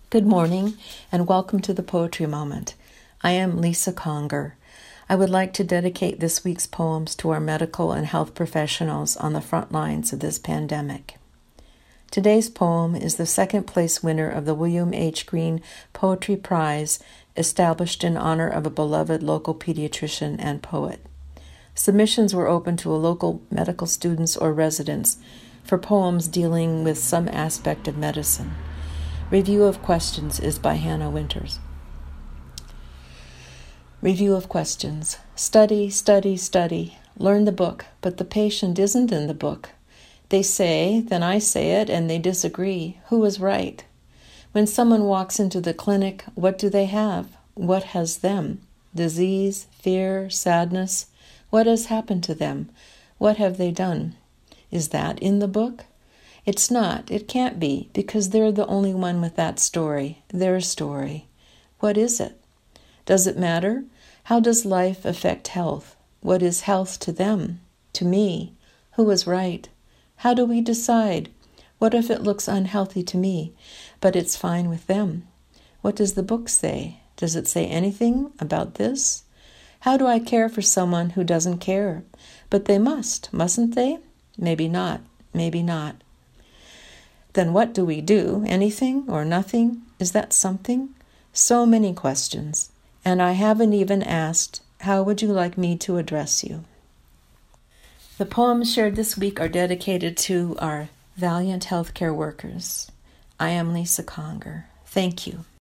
Good morning, and welcome to the Poetry Moment. I am Lisa Conger. I would like to dedicate this week's poems to our medical and health professionals on the front lines of this pandemic. Today's poem is the second place winner of the William H. Green Poetry Prize, established in honor of a beloved local pediatrician and poet. Submissions were open to local medical students or residents for poems dealing with some aspect of medicine. Review of questions is by Hannah Winters. Review of questions. Study, study, study. Learn the book, but the patient isn't in the book. They say, then I say it, and they disagree. Who is right? When someone walks into the clinic, what do they have? What has them? Disease, fear, sadness. What has happened to them? What have they done? Is that in the book? It's not. It can't be, because they're the only one with that story, their story. What is it? Does it matter? How does life affect health? What is health to them? To me? Who is right? How do we decide? What if it looks unhealthy to me, but it's fine with them? What does the book say? Does it say anything about this? How do I care for someone who doesn't care? But they mustn't they? Maybe not. Maybe not. Then what do we do? Anything or nothing? Is that something? So many questions. And I haven't even asked, how would you like me to address you? The poems shared this week are dedicated to our valiant healthcare workers. I am Lisa Conger. Thank you.